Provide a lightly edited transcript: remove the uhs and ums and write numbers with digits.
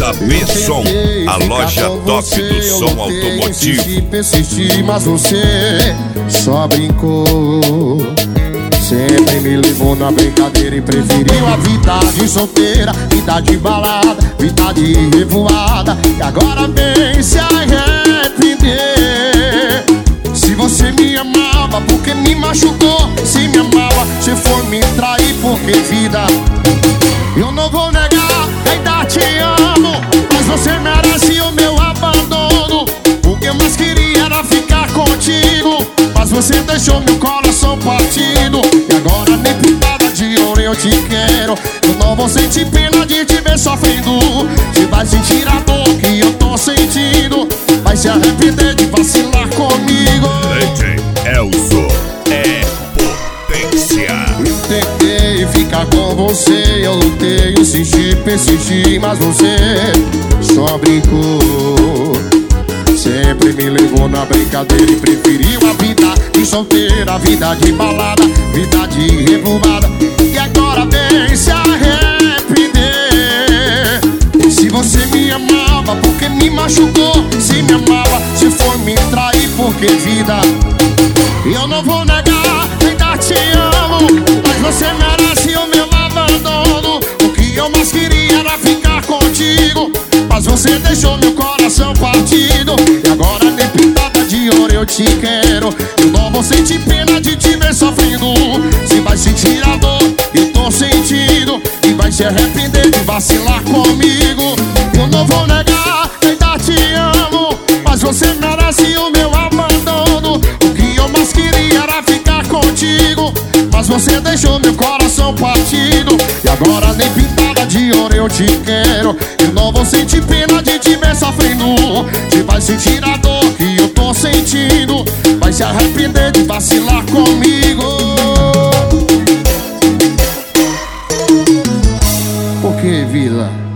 JB Som, a loja top do som automotivo. Persisti, mas você só brincou. Sempre me levou na brincadeira e preferiu a vida de solteira, vida de balada, vida de revoada. E agora vem se arrepender. Se você me amava, porque me machucou? Se me amava, se for me trair, porque vida? Eu não vou negar, ainda te amo, mas você merece o meu abandono. O que eu mais queria era ficar contigo, mas você deixou meu coração partido. E agora nem pintada de ouro eu te quero. Eu não vou sentir pena de te ver sofrendo. Você vai sentir a dor que eu tô sentindo. Vai se arrepender de vacilar comigo. DJ Elzo é potência. Eu tentei ficar com você, eu lutei, insisti, persisti, mas você só brincou. Sempre me levou na brincadeira e preferiu a vida de solteira, vida de balada, vida de revoada. E agora vem se arrepender. Se você me amava, porque me machucou? Se me amava, se for me trair, porque vida? Eu não vou negar, ainda te amo, mas você merece o meu abandono. O que eu mais queria era ficar contigo, mas você deixou meu coração partido. E agora nem pintada de ouro eu te quero. Eu não vou sentir pena de te ver sofrendo. Se vai sentir a dor que eu tô sentindo, e vai se arrepender de vacilar comigo. Eu não vou negar, ainda te amo, mas você merece o meu abandono. O que eu mais queria era ficar contigo, mas você deixou meu coração partido. E agora nem pintada de ouro eu te quero. Eu não vou sentir pena de te ver sofrendo. Você vai sentir a dor que eu tô sentindo, vai se arrepender de vacilar comigo. Por que, Vila?